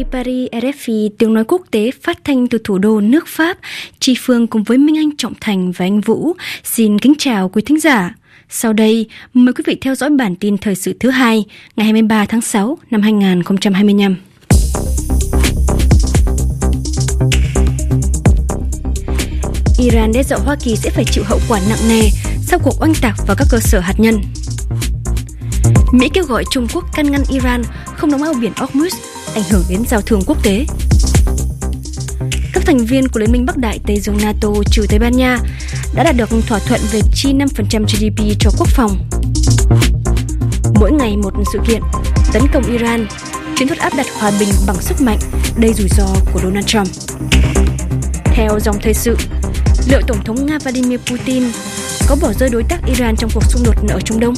Paris, RFI, tiếng nói quốc tế phát thanh từ thủ đô nước Pháp. Tri Phương cùng với Minh Anh, Trọng Thành và anh Vũ xin kính chào quý thính giả. Sau đây, mời quý vị theo dõi bản tin thời sự thứ hai, ngày 23 tháng 6 năm 2025. Iran đe dọa Hoa Kỳ sẽ phải chịu hậu quả nặng nề sau cuộc oanh tạc vào các cơ sở hạt nhân. Mỹ kêu gọi Trung Quốc can ngăn Iran không đóng eo biển Hormuz, ảnh hưởng đến giao thương quốc tế. Các thành viên của Liên minh Bắc Đại Tây Dương NATO trừ Tây Ban Nha đã đạt được thỏa thuận về chi 5% GDP cho quốc phòng. Mỗi ngày một sự kiện, tấn công Iran, chiến thuật áp đặt hòa bình bằng sức mạnh, đầy rủi ro của Donald Trump. Theo dòng thời sự, liệu Tổng thống Nga Vladimir Putin có bỏ rơi đối tác Iran trong cuộc xung đột ở Trung Đông?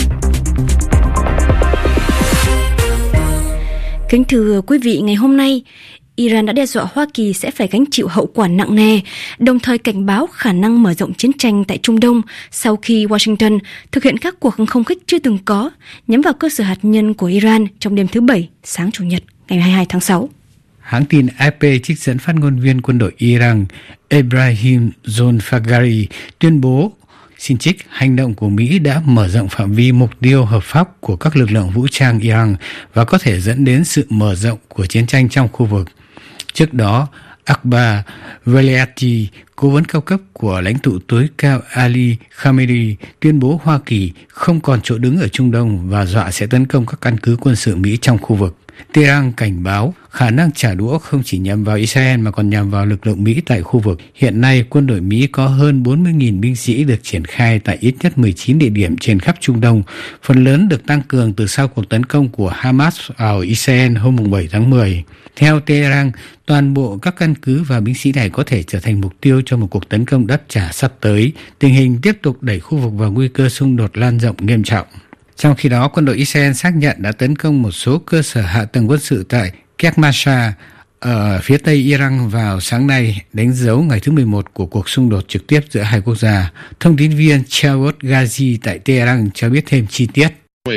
Kính thưa quý vị, ngày hôm nay, Iran đã đe dọa Hoa Kỳ sẽ phải gánh chịu hậu quả nặng nề, đồng thời cảnh báo khả năng mở rộng chiến tranh tại Trung Đông sau khi Washington thực hiện các cuộc không kích chưa từng có nhắm vào cơ sở hạt nhân của Iran trong đêm thứ Bảy, sáng Chủ nhật, ngày 22 tháng 6. Hãng tin AP trích dẫn phát ngôn viên quân đội Iran Ebrahim Zonfagari tuyên bố xin trích hành động của Mỹ đã mở rộng phạm vi mục tiêu hợp pháp của các lực lượng vũ trang Iran và có thể dẫn đến sự mở rộng của chiến tranh trong khu vực. Trước đó, Akbar Velayati, cố vấn cao cấp của lãnh tụ tối cao Ali Khamenei, tuyên bố Hoa Kỳ không còn chỗ đứng ở Trung Đông và dọa sẽ tấn công các căn cứ quân sự Mỹ trong khu vực. Tehran cảnh báo khả năng trả đũa không chỉ nhằm vào Israel mà còn nhằm vào lực lượng Mỹ tại khu vực. Hiện nay, quân đội Mỹ có hơn 40.000 binh sĩ được triển khai tại ít nhất 19 địa điểm trên khắp Trung Đông, phần lớn được tăng cường từ sau cuộc tấn công của Hamas vào Israel hôm 7 tháng 10. Theo Tehran, toàn bộ các căn cứ và binh sĩ này có thể trở thành mục tiêu cho một cuộc tấn công đáp trả sắp tới. Tình hình tiếp tục đẩy khu vực vào nguy cơ xung đột lan rộng nghiêm trọng. Trong khi đó, quân đội Israel xác nhận đã tấn công một số cơ sở hạ tầng quân sự tại Kermanshah ở phía tây Iran vào sáng nay, đánh dấu ngày thứ 11 của cuộc xung đột trực tiếp giữa hai quốc gia. Thông tin viên Jawad Ghazi tại Tehran cho biết thêm chi tiết.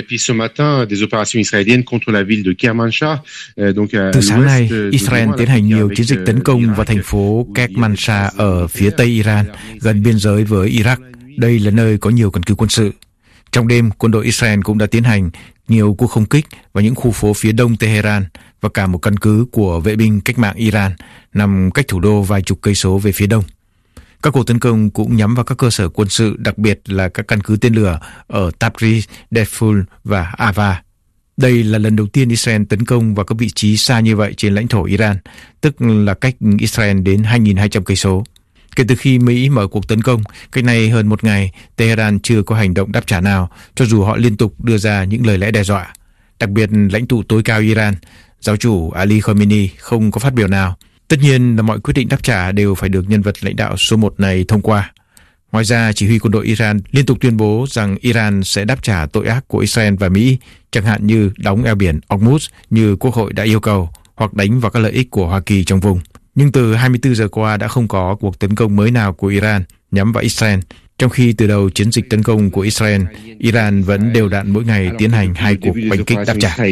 Từ sáng nay, Israel tiến hành nhiều chiến dịch tấn công vào thành phố Kermanshah ở phía tây Iran, gần biên giới với Iraq. Đây là nơi có nhiều căn cứ quân sự. Trong đêm, quân đội Israel cũng đã tiến hành nhiều cuộc không kích vào những khu phố phía đông Tehran và cả một căn cứ của vệ binh cách mạng Iran nằm cách thủ đô vài chục cây số về phía đông. Các cuộc tấn công cũng nhắm vào các cơ sở quân sự, đặc biệt là các căn cứ tên lửa ở Tabriz, Deful và Ava. Đây là lần đầu tiên Israel tấn công vào các vị trí xa như vậy trên lãnh thổ Iran, tức là cách Israel đến 2.200 cây số. Kể từ khi Mỹ mở cuộc tấn công, cách nay hơn một ngày, Tehran chưa có hành động đáp trả nào, cho dù họ liên tục đưa ra những lời lẽ đe dọa. Đặc biệt, lãnh tụ tối cao Iran, giáo chủ Ali Khamenei không có phát biểu nào. Tất nhiên là mọi quyết định đáp trả đều phải được nhân vật lãnh đạo số 1 này thông qua. Ngoài ra, chỉ huy quân đội Iran liên tục tuyên bố rằng Iran sẽ đáp trả tội ác của Israel và Mỹ, chẳng hạn như đóng eo biển Hormuz như Quốc hội đã yêu cầu, hoặc đánh vào các lợi ích của Hoa Kỳ trong vùng. Nhưng từ 24 giờ qua đã không có cuộc tấn công mới nào của Iran nhắm vào Israel, trong khi từ đầu chiến dịch tấn công của Israel, Iran vẫn đều đặn mỗi ngày tiến hành 2 cuộc oanh kích đáp trả.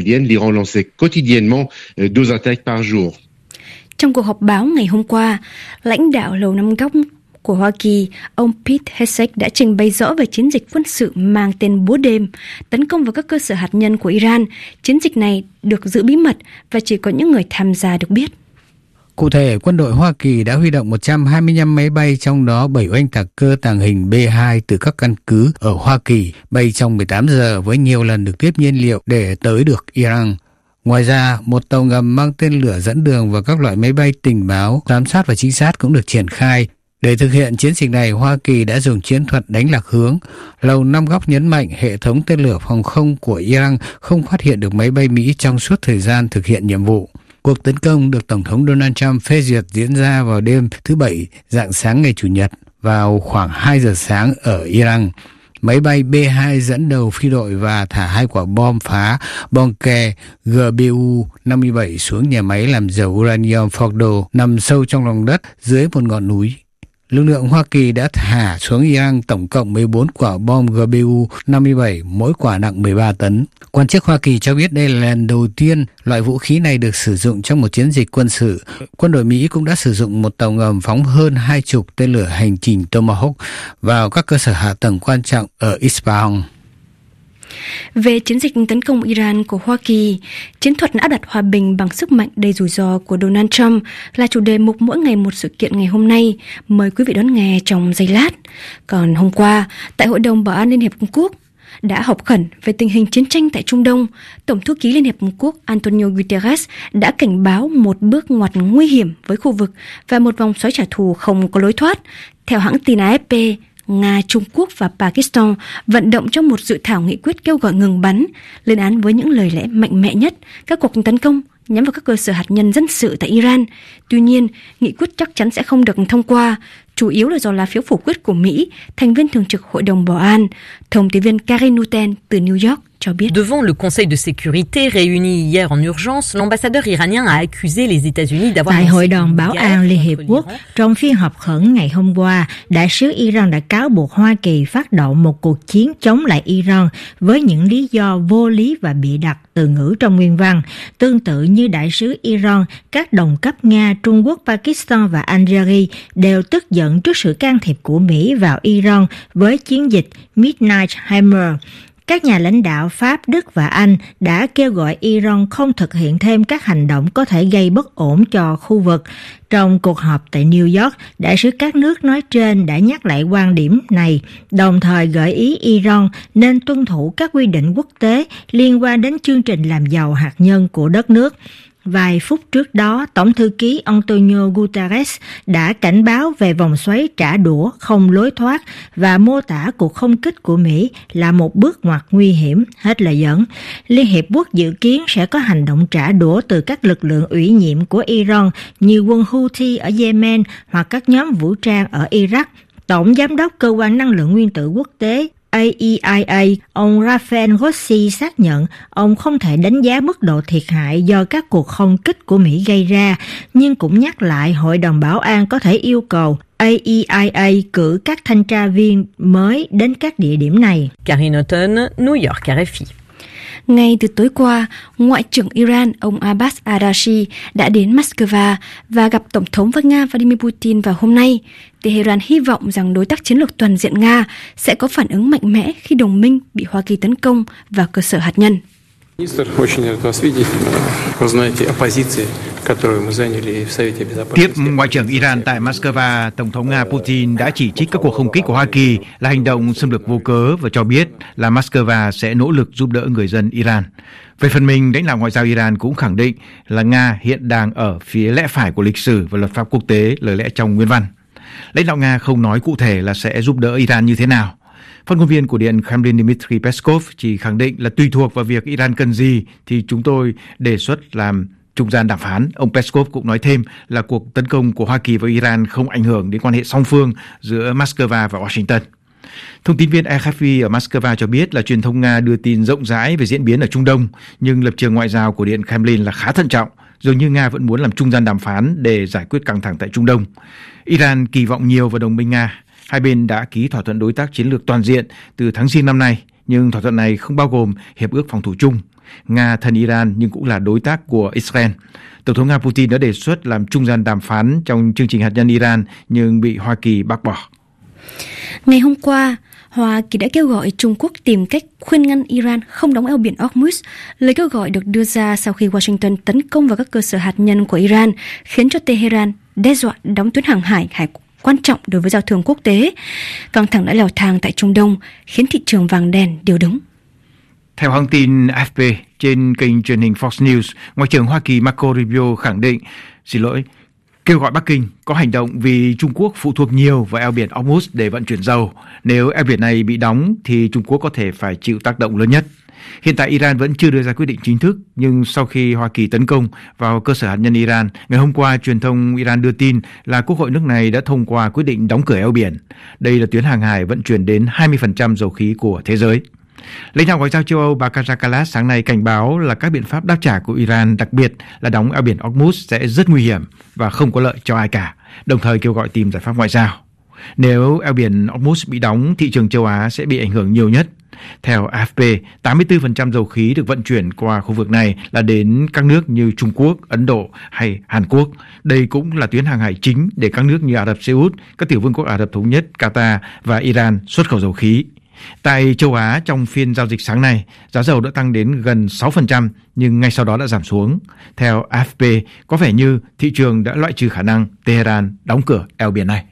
Trong cuộc họp báo ngày hôm qua, lãnh đạo Lầu Năm Góc của Hoa Kỳ, ông Pete Hegseth đã trình bày rõ về chiến dịch quân sự mang tên Búa Đêm, tấn công vào các cơ sở hạt nhân của Iran. Chiến dịch này được giữ bí mật và chỉ có những người tham gia được biết. Cụ thể, quân đội Hoa Kỳ đã huy động 125 máy bay, trong đó 7 oanh tạc cơ tàng hình B-2 từ các căn cứ ở Hoa Kỳ, bay trong 18 giờ với nhiều lần được tiếp nhiên liệu để tới được Iran. Ngoài ra, một tàu ngầm mang tên lửa dẫn đường và các loại máy bay tình báo, giám sát và trinh sát cũng được triển khai. Để thực hiện chiến dịch này, Hoa Kỳ đã dùng chiến thuật đánh lạc hướng. Lầu Năm Góc nhấn mạnh hệ thống tên lửa phòng không của Iran không phát hiện được máy bay Mỹ trong suốt thời gian thực hiện nhiệm vụ. Cuộc tấn công được Tổng thống Donald Trump phê duyệt diễn ra vào đêm thứ Bảy, rạng sáng ngày Chủ nhật, vào khoảng 2 giờ sáng ở Iran. Máy bay B-2 dẫn đầu phi đội và thả 2 quả bom phá Bonke GBU-57 xuống nhà máy làm dầu uranium Fordo nằm sâu trong lòng đất dưới một ngọn núi. lực lượng Hoa Kỳ đã thả xuống Iran tổng cộng 14 quả bom GBU-57, mỗi quả nặng 13 tấn. Quan chức Hoa Kỳ cho biết đây là lần đầu tiên loại vũ khí này được sử dụng trong một chiến dịch quân sự. Quân đội Mỹ cũng đã sử dụng một tàu ngầm phóng hơn 20 tên lửa hành trình Tomahawk vào các cơ sở hạ tầng quan trọng ở Isfahan. Về chiến dịch tấn công Iran của Hoa Kỳ, chiến thuật áp đặt hòa bình bằng sức mạnh đầy rủi ro của Donald Trump là chủ đề mục mỗi ngày một sự kiện ngày hôm nay. Mời quý vị đón nghe trong giây lát. Còn hôm qua, tại Hội đồng Bảo an Liên Hiệp Quốc đã họp khẩn về tình hình chiến tranh tại Trung Đông, Tổng thư ký Liên Hiệp Quốc Antonio Guterres đã cảnh báo một bước ngoặt nguy hiểm với khu vực và một vòng xoáy trả thù không có lối thoát. Theo hãng tin AFP, Nga, Trung Quốc và Pakistan vận động trong một dự thảo nghị quyết kêu gọi ngừng bắn, lên án với những lời lẽ mạnh mẽ nhất các cuộc tấn công nhắm vào các cơ sở hạt nhân dân sự tại Iran. Tuy nhiên, nghị quyết chắc chắn sẽ không được thông qua, chủ yếu là do lá phiếu phủ quyết của Mỹ, thành viên thường trực Hội đồng Bảo an. Thông tín viên Karin Nuten từ New York cho biết. Devant le Conseil de sécurité réuni hier en urgence, l'ambassadeur iranien a accusé les États-Unis d'avoir... Tại Hội đồng Bảo an Liên Hiệp Quốc, trong phiên họp khẩn ngày hôm qua, đại sứ Iran đã cáo buộc Hoa Kỳ phát động một cuộc chiến chống lại Iran với những lý do vô lý và bịa đặt từ ngữ trong nguyên văn. Tương tự như đại sứ Iran, các đồng cấp Nga, Trung Quốc, Pakistan và Algeria đều tức giận trước sự can thiệp của Mỹ vào Iran với chiến dịch Midnight Hammer. Các nhà lãnh đạo Pháp, Đức và Anh đã kêu gọi Iran không thực hiện thêm các hành động có thể gây bất ổn cho khu vực. Trong cuộc họp tại New York, đại sứ các nước nói trên đã nhắc lại quan điểm này, đồng thời gợi ý Iran nên tuân thủ các quy định quốc tế liên quan đến chương trình làm giàu hạt nhân của đất nước. Vài phút trước đó, Tổng thư ký Antonio Guterres đã cảnh báo về vòng xoáy trả đũa không lối thoát và mô tả cuộc không kích của Mỹ là một bước ngoặt nguy hiểm, hết lời dẫn. Liên Hiệp Quốc dự kiến sẽ có hành động trả đũa từ các lực lượng ủy nhiệm của Iran như quân Houthi ở Yemen hoặc các nhóm vũ trang ở Iraq. Tổng giám đốc Cơ quan Năng lượng Nguyên tử Quốc tế AEIA, ông Rafael Grossi xác nhận ông không thể đánh giá mức độ thiệt hại do các cuộc không kích của Mỹ gây ra, nhưng cũng nhắc lại Hội đồng Bảo an có thể yêu cầu AEIA cử các thanh tra viên mới đến các địa điểm này. Karin Newton, New York, RFI. Ngay từ tối qua, Ngoại trưởng Iran ông Abbas Araghchi đã đến Moscow và gặp Tổng thống Nga Vladimir Putin vào hôm nay. Tehran hy vọng rằng đối tác chiến lược toàn diện Nga sẽ có phản ứng mạnh mẽ khi đồng minh bị Hoa Kỳ tấn công vào cơ sở hạt nhân. Tiếp Ngoại trưởng Iran tại Moscow, Tổng thống Nga Putin đã chỉ trích các cuộc không kích của Hoa Kỳ là hành động xâm lược vô cớ và cho biết là Moscow sẽ nỗ lực giúp đỡ người dân Iran. Về phần mình, lãnh đạo ngoại giao Iran cũng khẳng định là Nga hiện đang ở phía lẽ phải của lịch sử và luật pháp quốc tế, lời lẽ trong nguyên văn. Lãnh đạo Nga không nói cụ thể là sẽ giúp đỡ Iran như thế nào. Phát ngôn viên của Điện Kremlin Dmitry Peskov chỉ khẳng định là tùy thuộc vào việc Iran cần gì thì chúng tôi đề xuất làm trung gian đàm phán. Ông Peskov cũng nói thêm là cuộc tấn công của Hoa Kỳ vào Iran không ảnh hưởng đến quan hệ song phương giữa Moscow và Washington. Thông tin viên RFI ở Moscow cho biết là truyền thông Nga đưa tin rộng rãi về diễn biến ở Trung Đông, nhưng lập trường ngoại giao của Điện Kremlin là khá thận trọng. Dường như Nga vẫn muốn làm trung gian đàm phán để giải quyết căng thẳng tại Trung Đông. Iran kỳ vọng nhiều vào đồng minh Nga. Hai bên đã ký thỏa thuận đối tác chiến lược toàn diện từ tháng Giêng năm nay, nhưng thỏa thuận này không bao gồm hiệp ước phòng thủ chung. Nga thân Iran nhưng cũng là đối tác của Israel. Tổng thống Nga Putin đã đề xuất làm trung gian đàm phán trong chương trình hạt nhân Iran nhưng bị Hoa Kỳ bác bỏ. Ngày hôm qua, Hoa Kỳ đã kêu gọi Trung Quốc tìm cách khuyên ngăn Iran không đóng eo biển Hormuz. Lời kêu gọi được đưa ra sau khi Washington tấn công vào các cơ sở hạt nhân của Iran, khiến cho Tehran đe dọa đóng tuyến hàng hải quan trọng đối với giao thương quốc tế. Căng thẳng đã leo thang tại Trung Đông, khiến thị trường vàng đen điều đứng. Theo hãng tin AFP, trên kênh truyền hình Fox News, Ngoại trưởng Hoa Kỳ Marco Rubio khẳng định, kêu gọi Bắc Kinh có hành động vì Trung Quốc phụ thuộc nhiều vào eo biển Hormuz để vận chuyển dầu. Nếu eo biển này bị đóng thì Trung Quốc có thể phải chịu tác động lớn nhất. Hiện tại Iran vẫn chưa đưa ra quyết định chính thức, nhưng sau khi Hoa Kỳ tấn công vào cơ sở hạt nhân Iran, ngày hôm qua truyền thông Iran đưa tin là Quốc hội nước này đã thông qua quyết định đóng cửa eo biển. Đây là tuyến hàng hải vận chuyển đến 20% dầu khí của thế giới. Lãnh đạo ngoại giao châu Âu bà Kaja Kallas sáng nay cảnh báo là các biện pháp đáp trả của Iran, đặc biệt là đóng eo biển Hormuz sẽ rất nguy hiểm và không có lợi cho ai cả, đồng thời kêu gọi tìm giải pháp ngoại giao. Nếu eo biển Hormuz bị đóng, thị trường châu Á sẽ bị ảnh hưởng nhiều nhất. Theo AFP, 84% dầu khí được vận chuyển qua khu vực này là đến các nước như Trung Quốc, Ấn Độ hay Hàn Quốc. Đây cũng là tuyến hàng hải chính để các nước như Ả Rập Xê Út, các tiểu vương quốc Ả Rập Thống Nhất, Qatar và Iran xuất khẩu dầu khí. Tại châu Á, trong phiên giao dịch sáng nay, giá dầu đã tăng đến gần 6%, nhưng ngay sau đó đã giảm xuống. Theo AFP, có vẻ như thị trường đã loại trừ khả năng Tehran đóng cửa eo biển này.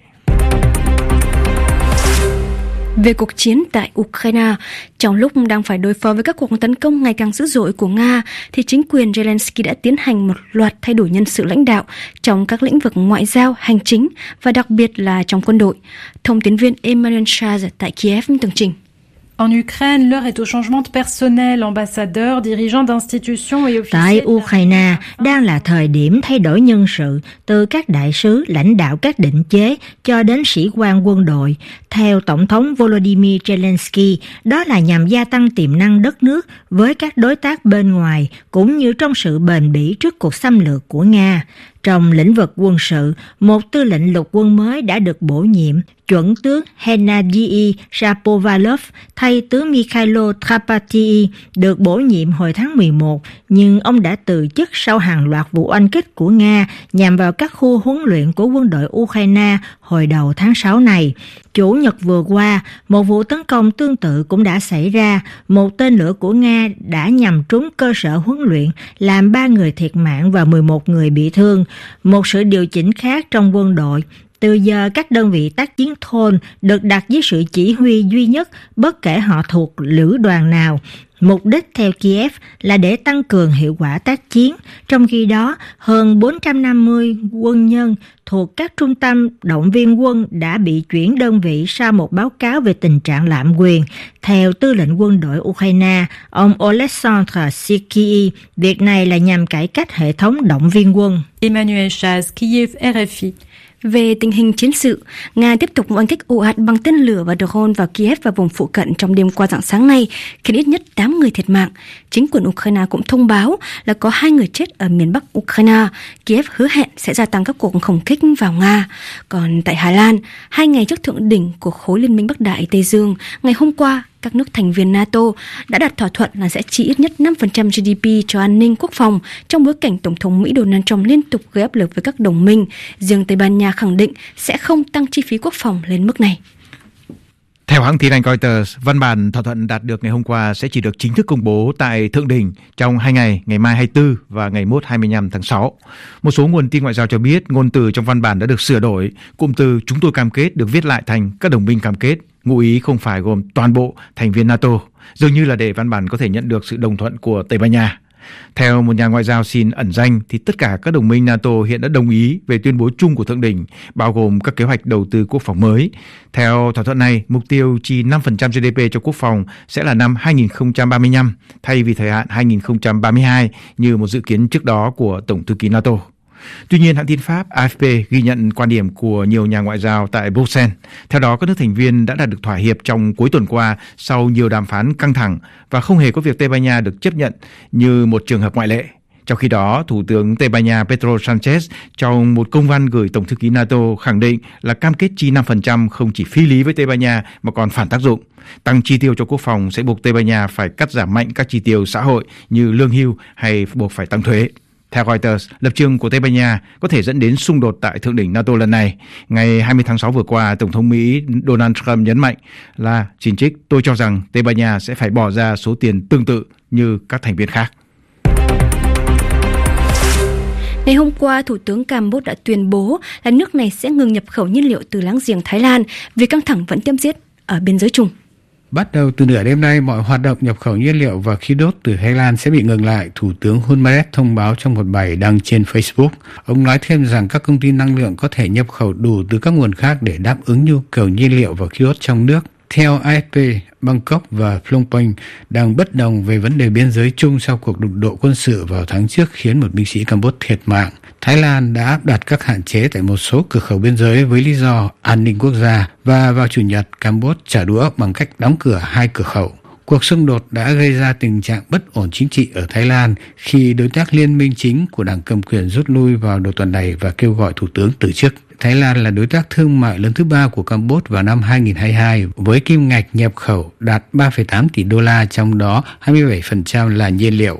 Về cuộc chiến tại Ukraine, trong lúc đang phải đối phó với các cuộc tấn công ngày càng dữ dội của Nga, thì chính quyền Zelensky đã tiến hành một loạt thay đổi nhân sự lãnh đạo trong các lĩnh vực ngoại giao, hành chính và đặc biệt là trong quân đội. Thông tín viên Emmanuel Chaz tại Kiev tường trình. En Ukraine, l'heure est au changement de personnel, ambassadeurs, dirigeants d'institutions et officiers. Tại Ukraine, đang là thời điểm thay đổi nhân sự, từ các đại sứ, lãnh đạo các định chế cho đến sĩ quan quân đội. Theo Tổng thống Volodymyr Zelensky, đó là nhằm gia tăng tiềm năng đất nước với các đối tác bên ngoài, cũng như trong sự bền bỉ trước cuộc xâm lược của Nga. Trong lĩnh vực quân sự, một tư lệnh lục quân mới đã được bổ nhiệm, chuẩn tướng Hennadiy Shapovalov thay tướng Mikhailo Trapatii được bổ nhiệm hồi tháng 11, nhưng ông đã từ chức sau hàng loạt vụ oanh kích của Nga nhằm vào các khu huấn luyện của quân đội Ukraine hồi đầu tháng 6 này. Chủ nhật vừa qua, một vụ tấn công tương tự cũng đã xảy ra. Một tên lửa của Nga đã nhằm trúng cơ sở huấn luyện, làm 3 người thiệt mạng và 11 người bị thương. Một sự điều chỉnh khác trong quân đội. Từ giờ, các đơn vị tác chiến thôn được đặt dưới sự chỉ huy duy nhất, bất kể họ thuộc lữ đoàn nào. Mục đích theo Kiev là để tăng cường hiệu quả tác chiến. Trong khi đó, hơn 450 quân nhân thuộc các trung tâm động viên quân đã bị chuyển đơn vị sau một báo cáo về tình trạng lạm quyền. Theo tư lệnh quân đội Ukraine, ông Oleksandr Syrskyi, việc này là nhằm cải cách hệ thống động viên quân. Emmanuel Chaz, Kiev, RFI. Về tình hình chiến sự, Nga tiếp tục oanh kích ồ ạt bằng tên lửa và drone vào Kiev và vùng phụ cận trong đêm qua rạng sáng nay, khiến ít nhất 8 người thiệt mạng. Chính quyền Ukraine cũng thông báo là có 2 người chết ở miền Bắc Ukraine. Kiev hứa hẹn sẽ gia tăng các cuộc không kích vào Nga. Còn tại Hà Lan, 2 ngày trước thượng đỉnh của khối Liên minh Bắc Đại Tây Dương, ngày hôm qua, các nước thành viên NATO đã đạt thỏa thuận là sẽ chi ít nhất 5% GDP cho an ninh quốc phòng trong bối cảnh Tổng thống Mỹ Donald Trump liên tục gây áp lực với các đồng minh. Riêng Tây Ban Nha khẳng định sẽ không tăng chi phí quốc phòng lên mức này. Theo hãng tin Anh Reuters, văn bản thỏa thuận đạt được ngày hôm qua sẽ chỉ được chính thức công bố tại Thượng đỉnh trong 2 ngày, ngày mai 24 và ngày mốt 25 tháng 6. Một số nguồn tin ngoại giao cho biết ngôn từ trong văn bản đã được sửa đổi. Cụm từ "chúng tôi cam kết" được viết lại thành "các đồng minh cam kết", ngụ ý không phải gồm toàn bộ thành viên NATO, dường như là để văn bản có thể nhận được sự đồng thuận của Tây Ban Nha. Theo một nhà ngoại giao xin ẩn danh, thì tất cả các đồng minh NATO hiện đã đồng ý về tuyên bố chung của Thượng đỉnh, bao gồm các kế hoạch đầu tư quốc phòng mới. Theo thỏa thuận này, mục tiêu chi 5% GDP cho quốc phòng sẽ là năm 2035, thay vì thời hạn 2032 như một dự kiến trước đó của Tổng thư ký NATO. Tuy nhiên, hãng tin Pháp AFP ghi nhận quan điểm của nhiều nhà ngoại giao tại Bruxelles. Theo đó, các nước thành viên đã đạt được thỏa hiệp trong cuối tuần qua sau nhiều đàm phán căng thẳng và không hề có việc Tây Ban Nha được chấp nhận như một trường hợp ngoại lệ. Trong khi đó, Thủ tướng Tây Ban Nha Pedro Sánchez trong một công văn gửi Tổng thư ký NATO khẳng định là cam kết chi 5% không chỉ phi lý với Tây Ban Nha mà còn phản tác dụng. Tăng chi tiêu cho quốc phòng sẽ buộc Tây Ban Nha phải cắt giảm mạnh các chi tiêu xã hội như lương hưu hay buộc phải tăng thuế. Theo Reuters, lập trường của Tây Ban Nha có thể dẫn đến xung đột tại Thượng đỉnh NATO lần này. Ngày 20 tháng 6 vừa qua, Tổng thống Mỹ Donald Trump nhấn mạnh là, xin trích, tôi cho rằng Tây Ban Nha sẽ phải bỏ ra số tiền tương tự như các thành viên khác. Ngày hôm qua, Thủ tướng Campuchia đã tuyên bố là nước này sẽ ngừng nhập khẩu nhiên liệu từ láng giềng Thái Lan vì căng thẳng vẫn tiếp diễn ở biên giới chung. Bắt đầu từ nửa đêm nay, mọi hoạt động nhập khẩu nhiên liệu và khí đốt từ Thái Lan sẽ bị ngừng lại, Thủ tướng Hun Manet thông báo trong một bài đăng trên Facebook. Ông nói thêm rằng các công ty năng lượng có thể nhập khẩu đủ từ các nguồn khác để đáp ứng nhu cầu nhiên liệu và khí đốt trong nước. Theo AFP, Bangkok và Phnom Penh đang bất đồng về vấn đề biên giới chung sau cuộc đụng độ quân sự vào tháng trước khiến một binh sĩ Campuchia thiệt mạng. Thái Lan đã áp đặt các hạn chế tại một số cửa khẩu biên giới với lý do an ninh quốc gia và vào Chủ nhật, Campuchia trả đũa bằng cách đóng cửa 2 cửa khẩu. Cuộc xung đột đã gây ra tình trạng bất ổn chính trị ở Thái Lan khi đối tác liên minh chính của đảng cầm quyền rút lui vào đầu tuần này và kêu gọi thủ tướng từ chức. Thái Lan là đối tác thương mại lớn thứ 3 của Campuchia vào năm 2022 với kim ngạch nhập khẩu đạt 3,8 tỷ đô la, trong đó 27% là nhiên liệu.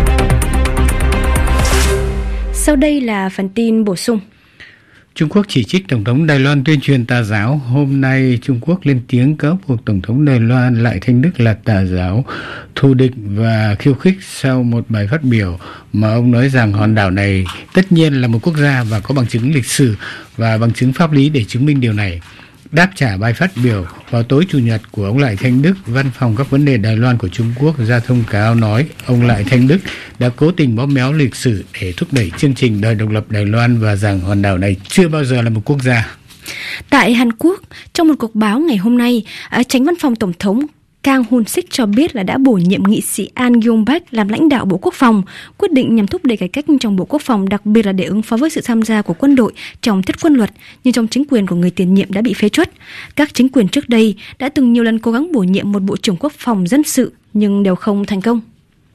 Sau đây là phần tin bổ sung. Trung Quốc chỉ trích Tổng thống Đài Loan tuyên truyền tà giáo. Hôm nay, Trung Quốc lên tiếng cáo buộc Tổng thống Đài Loan Lại Thanh Đức là tà giáo, thù địch và khiêu khích sau một bài phát biểu mà ông nói rằng hòn đảo này tất nhiên là một quốc gia và có bằng chứng lịch sử và bằng chứng pháp lý để chứng minh điều này. Đáp trả bài phát biểu vào tối Chủ nhật của ông Lại Thanh Đức, Văn phòng các vấn đề Đài Loan của Trung Quốc ra thông cáo nói ông Lại Thanh Đức đã cố tình bóp méo lịch sử để thúc đẩy chương trình đòi độc lập Đài Loan và rằng hòn đảo này chưa bao giờ là một quốc gia. Tại Hàn Quốc, trong một cuộc báo ngày hôm nay, Chánh Văn phòng Tổng thống Kang Hun-sik cho biết là đã bổ nhiệm nghị sĩ An Yong-bak làm lãnh đạo Bộ Quốc phòng, quyết định nhằm thúc đẩy cải cách trong Bộ Quốc phòng, đặc biệt là để ứng phó với sự tham gia của quân đội trong thiết quân luật như trong chính quyền của người tiền nhiệm đã bị phế truất. Các chính quyền trước đây đã từng nhiều lần cố gắng bổ nhiệm một Bộ trưởng Quốc phòng dân sự nhưng đều không thành công.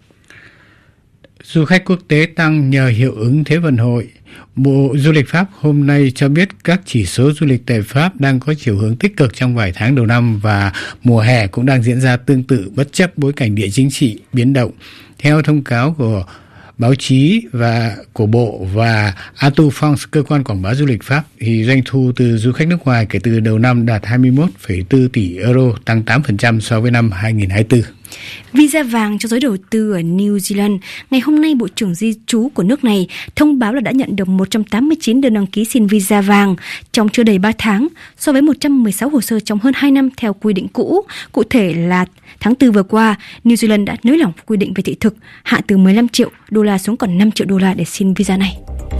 Du khách quốc tế tăng nhờ hiệu ứng Thế vận hội. Bộ Du lịch Pháp hôm nay cho biết các chỉ số du lịch tại Pháp đang có chiều hướng tích cực trong vài tháng đầu năm và mùa hè cũng đang diễn ra tương tự bất chấp bối cảnh địa chính trị biến động. Theo thông cáo của báo chí và của Bộ và Atu France, cơ quan quảng bá du lịch Pháp, thì doanh thu từ du khách nước ngoài kể từ đầu năm đạt 21,4 tỷ euro, tăng 8% so với năm 2024. Visa vàng cho giới đầu tư ở New Zealand. Ngày hôm nay, Bộ trưởng Di trú của nước này thông báo là đã nhận được 189 đơn đăng ký xin visa vàng trong chưa đầy 3 tháng, so với 116 hồ sơ trong hơn 2 năm theo quy định cũ. Cụ thể là tháng 4 vừa qua, New Zealand đã nới lỏng quy định về thị thực, hạ từ 15 triệu đô la xuống còn 5 triệu đô la để xin visa này.